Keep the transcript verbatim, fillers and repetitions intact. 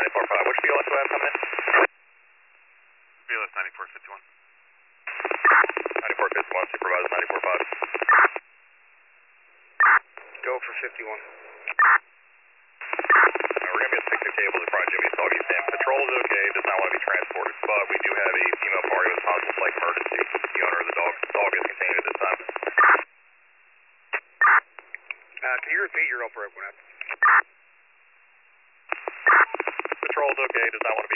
ninety-four five. Which B L S do I have coming in? B L S ninety-four fifty-one. ninety-four fifty-one, supervisor ninety-four five. Go for fifty-one. Now, we're going to be at sixty cable in front of Jimmy Soggy Sam. Patrol is okay, does not want to be transported, but we do have a female party with possible flight emergency. The owner of the dog, dog is contained at this time. Uh, can you repeat your upper one? Patrol is okay, does not want to be